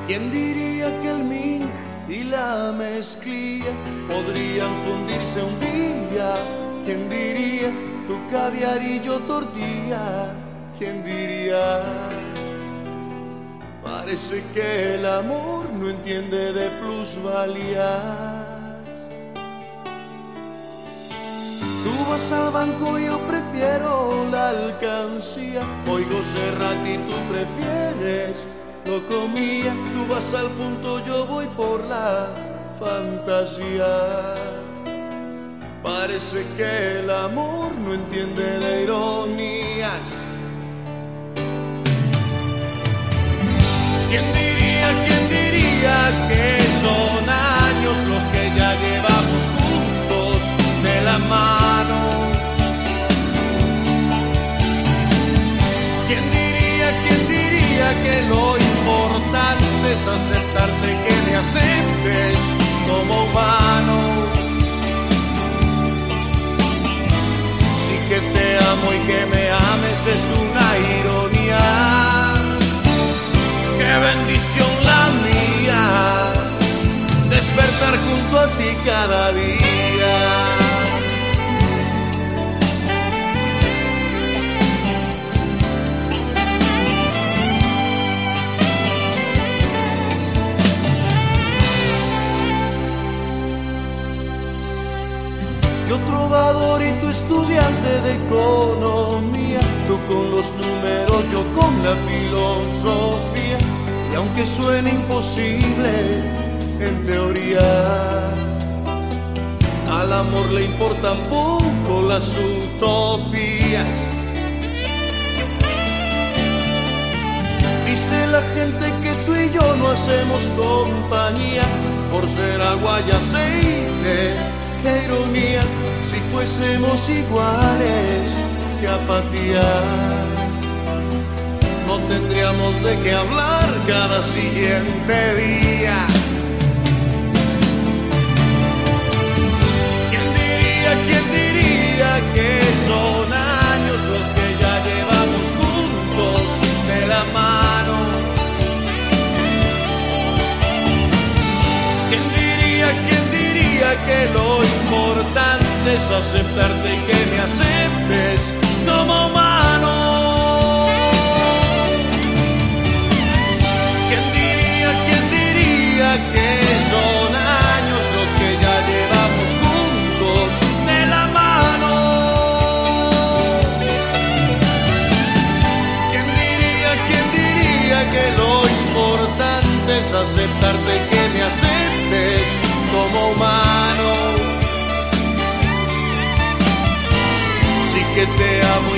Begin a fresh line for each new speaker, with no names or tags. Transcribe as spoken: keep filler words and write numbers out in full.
¿Quién diría que el mink y la mezclilla podrían fundirse un día? ¿Quién diría tu caviar y yo tortilla? ¿Quién diría? Parece que el amor no entiende de plusvalías. Tú vas al banco, yo prefiero la alcancía. Oigo Serrat y tú prefieres lo comía. Tú vas al punto, yo voy por la fantasía. Parece que el amor no entiende de ironías. ¿Quién diría, quién diría que son años los que ya llevamos juntos de la mano? ¿Quién diría, quién diría que lo importante es aceptarte, que me aceptes como humano? Sí que te amo y que me ames es una ironía. ¡Qué bendición la mía! Despertar junto a ti cada día. Yo trovador y tú estudiante de economía, tú con los números, yo con la filosofía. Y aunque suene imposible en teoría, al amor le importan poco las utopías. Dice la gente que tú y yo no hacemos compañía por ser agua y aceite. ¡Qué ironía! Si fuésemos iguales, qué apatía. No tendríamos de qué hablar cada siguiente día. ¿Quién diría, quién diría que son años los que ya llevamos juntos de la mano? ¿Quién diría, quién diría que lo importante es aceptarte y que me aceptes como humano? Que son años los que ya llevamos juntos de la mano. ¿Quién diría, quién diría que lo importante es aceptarte y que me aceptes como humano? Sí que te amo